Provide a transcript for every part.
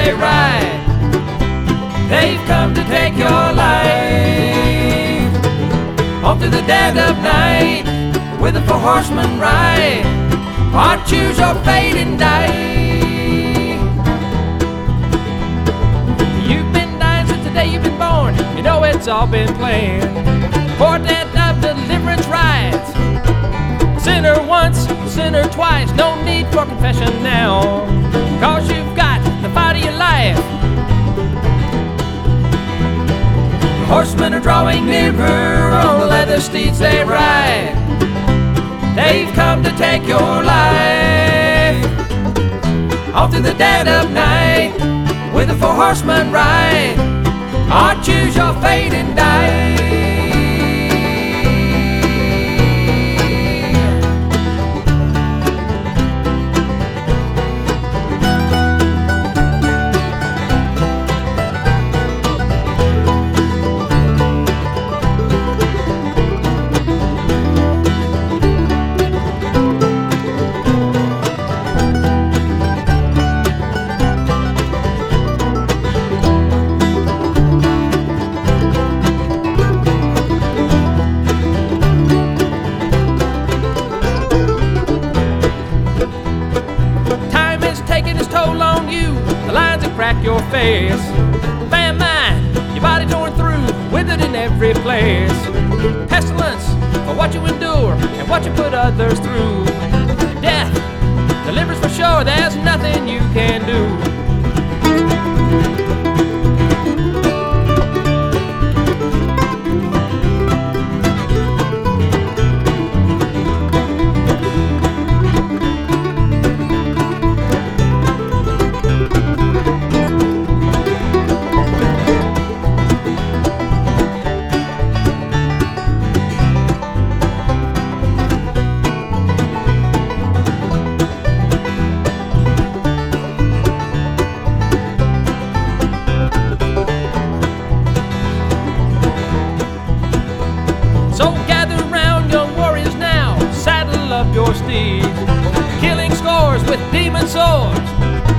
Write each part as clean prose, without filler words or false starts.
they ride. They've come to take your life. Off to the dead of night, with the four horsemen ride, or choose your fate and die. You've been dying since the day you've been born. You know it's all been planned. Quartet of deliverance rides. Sinner once, sinner twice. No need for confession now, 'cause you've got the fight of your life. The horsemen are drawing nearer on the leather steeds they ride. They've come to take your life. Off to the dead of night, with the four horsemen ride, or choose your fate and die. Crack your face, famine, your body torn through, withered in every place. Pestilence for what you endure and what you put others through. Death delivers for sure, there's nothing you can do. So gather round, young warriors now, saddle up your steeds, killing scores with demon swords.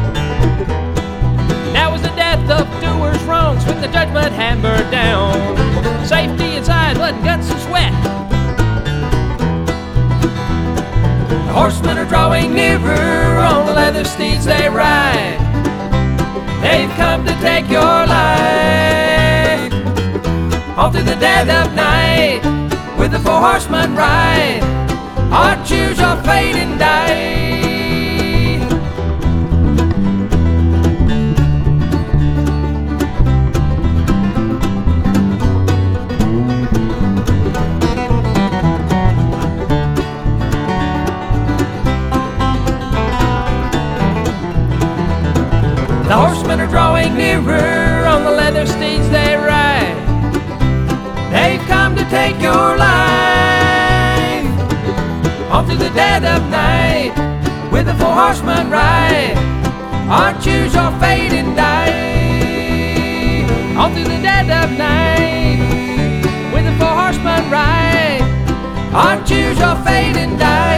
Now is the death of doers wrong, swing the judgment hammer down. Safety inside, blood and guts and sweat. The horsemen are drawing nearer on the leather steeds they ride. They've come to take your life. Off to the dead of night, with the four horsemen ride, or choose your fate and die. The horsemen are drawing nearer on the leather steeds they ride. They've come to take your life. Off to the dead of night, with the four horsemen ride, or choose your fate and die. Off to the dead of night, with the four horsemen ride, or choose your fate and die.